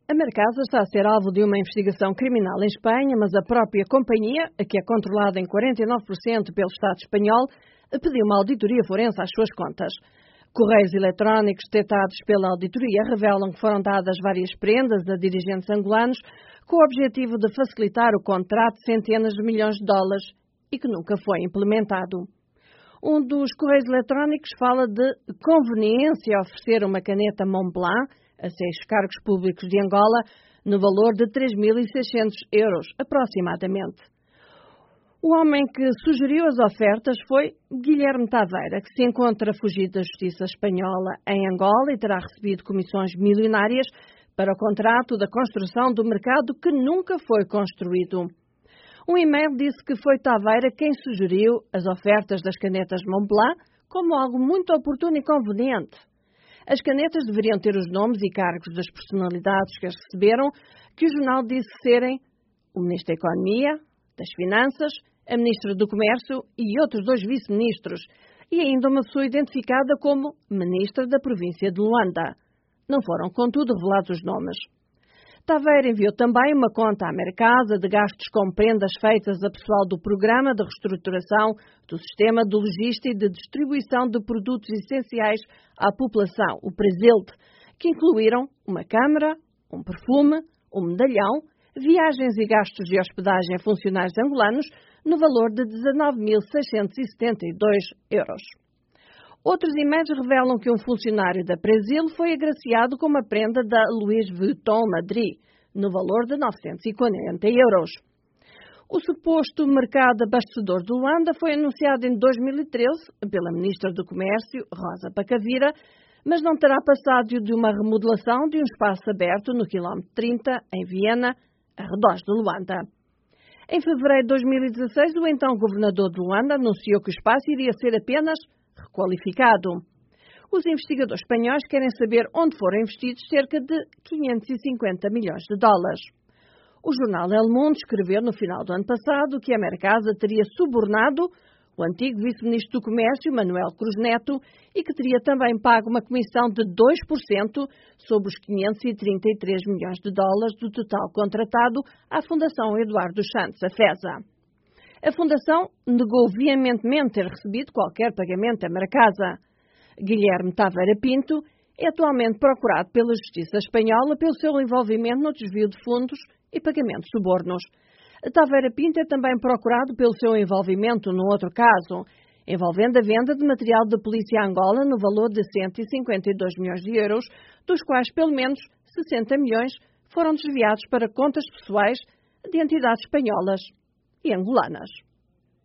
A Mercasa está a ser alvo de uma investigação criminal em Espanha, mas a própria companhia, que é controlada em 49% pelo Estado espanhol, pediu uma auditoria forense às suas contas. Correios eletrónicos detectados pela auditoria revelam que foram dadas várias prendas a dirigentes angolanos com o objetivo de facilitar o contrato de centenas de milhões de dólares e que nunca foi implementado. Um dos correios eletrónicos fala de conveniência oferecer uma caneta Montblanc a 6 cargos públicos de Angola no valor de 3.600 euros, aproximadamente. O homem que sugeriu as ofertas foi Guilherme Taveira, que se encontra fugido da justiça espanhola em Angola e terá recebido comissões milionárias para o contrato da construção do mercado que nunca foi construído. Um e-mail disse que foi Taveira quem sugeriu as ofertas das canetas Montblanc como algo muito oportuno e conveniente. As canetas deveriam ter os nomes e cargos das personalidades que as receberam, que o jornal disse serem o Ministro da Economia, das Finanças, a Ministra do Comércio e outros 2 vice-ministros, e ainda uma pessoa identificada como Ministra da Província de Luanda. Não foram, contudo, revelados os nomes. Taveira enviou também uma conta à Mercasa de gastos com prendas feitas a pessoal do Programa de Reestruturação do Sistema de Logística e de Distribuição de Produtos Essenciais à População, o Presilte, que incluíram uma câmara, um perfume, um medalhão, viagens e gastos de hospedagem a funcionários angolanos no valor de 19.672 euros. Outros e-mails revelam que um funcionário da Presil foi agraciado com uma prenda da Louis Vuitton Madrid, no valor de 940 euros. O suposto mercado abastecedor de Luanda foi anunciado em 2013 pela Ministra do Comércio, Rosa Pacavira, mas não terá passado de uma remodelação de um espaço aberto no quilómetro 30, em Viena, arredores de Luanda. Em fevereiro de 2016, o então governador de Luanda anunciou que o espaço iria ser apenas requalificado. Os investigadores espanhóis querem saber onde foram investidos cerca de 550 milhões de dólares. O jornal El Mundo escreveu no final do ano passado que a Mercasa teria subornado o antigo vice-ministro do Comércio, Manuel Cruz Neto, e que teria também pago uma comissão de 2% sobre os 533 milhões de dólares do total contratado à Fundação Eduardo dos Santos, a FESA. A Fundação negou veementemente ter recebido qualquer pagamento à Mercasa. Guilherme Taveira Pinto é atualmente procurado pela Justiça Espanhola pelo seu envolvimento no desvio de fundos e pagamento de subornos. Taveira Pinto é também procurado pelo seu envolvimento num outro caso, envolvendo a venda de material da Polícia Angola no valor de 152 milhões de euros, dos quais pelo menos 60 milhões foram desviados para contas pessoais de entidades espanholas e angolanas.